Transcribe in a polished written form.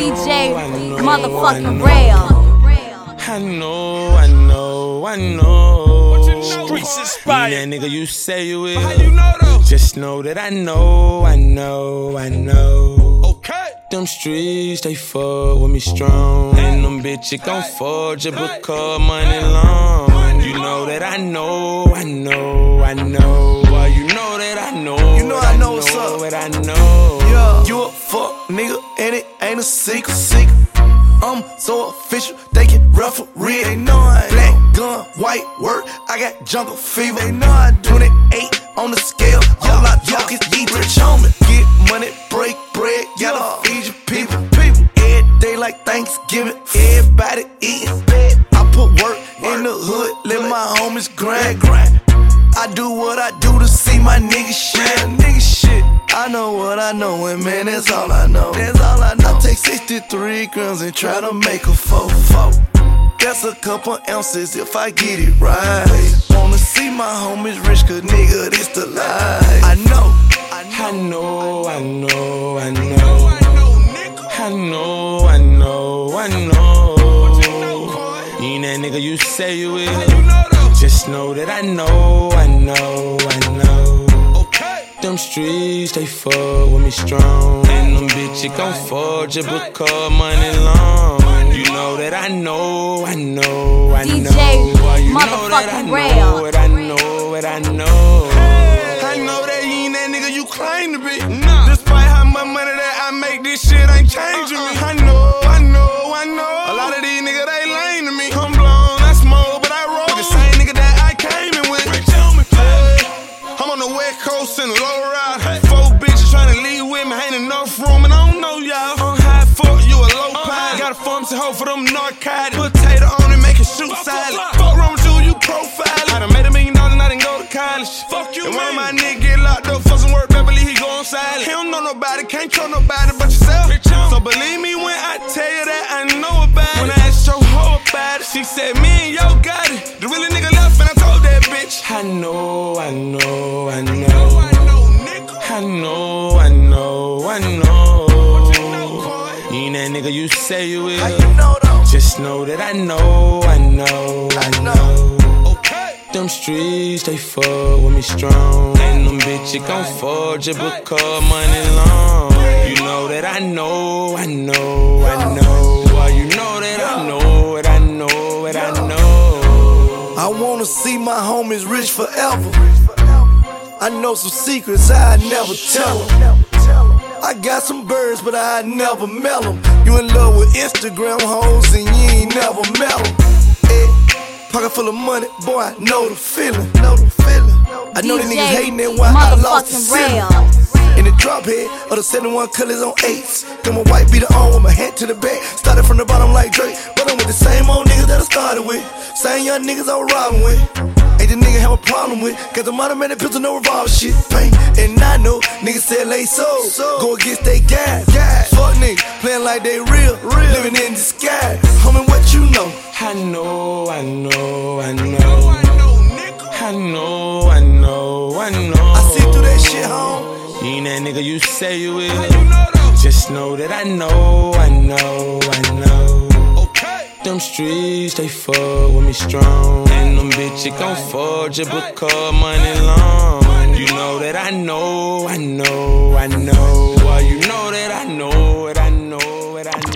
DJ motherfucking Rail. I know. Streets inspired. That nigga you say you is. How you know though? Just know that I know. Okay. Them streets, they fuck with me strong. And them bitches gon' forge it because money long. You know that I know. Well, you know that I know. You know I know what's up. What I know. Yeah, you a fuck nigga and it ain't a secret. I'm so official, they can referee. They know I black gun, white work, I got jungle fever. They know I 28 on the scale, all I talk is eat rich on me. Get money, break bread, gotta feed your people. Every day like Thanksgiving, everybody eating. I put work in the hood, let my homies grind. I do what I do to see my niggas shit. I know what I know, and man, that's all I know. I take 63 grams and try to make a 4-4. That's a couple ounces if I get it right. Wanna see my homies rich, cause nigga, this the life. I know. You ain't that nigga you say you is. Just know that I know. Them streets, they fuck with me strong. And them bitches gon' forge it because money long. You know that I know. DJ motherfucking Rail. I know. I know that you ain't that nigga you claim to be. Despite how much money that I make, this shit ain't changing me. I know. A lot of these niggas, they lame to me. I'm blown, I smoke, but I roll with the same nigga that I came in with. I'm on the west coast in a low ride. 4 bitches tryna leave with me, ain't enough room, and I don't know y'all. I'm high fuck, you a low pie. Got a pharmacy hoe for them narcotics. Potato on it, make it shoot salad. Fuck wrong with you profile. I done made $1 million and I didn't go to college. Fuck you, and when my nigga get locked up for some work, better believe he gon' silent. He don't know nobody, can't trust nobody but yourself. So believe me when I tell you that I know about it. When I asked your hoe about it, she said me and yo got it. The really nigga left and I told that bitch. I know. You ain't that nigga you say you is. How you know though? Just know that I know. Them streets, they fuck with me strong. And them bitches gon' forge it because money long. You know that I know. Well, you know that I know. I wanna see my homies rich forever. I know some secrets I never tell them. I got some birds, but I never mail them. You in love with Instagram hoes and you ain't never met them. Pocket full of money, boy, I know the feeling. I know these niggas hating it while I lost the ceiling. In the drop head of the 71 colors on 8s. Got my white beater on with my hat to the back. Started from the bottom like Drake, but I'm with the same old niggas that I started with. Same young niggas I was robbing with. Ain't the nigga have a problem with. Cause I'm automatic pistol, no revolver shit. Bang. And I know niggas said lay so go against they guys. Fuck niggas, playing like they real. Living in disguise. Homie, what you know? I know. I see through that shit, home. You ain't that nigga you say you is. Just know that I know. Them streets, they fuck with me strong. And them bitches gon' forge it because money long. You know that I know. Well, you know that I know.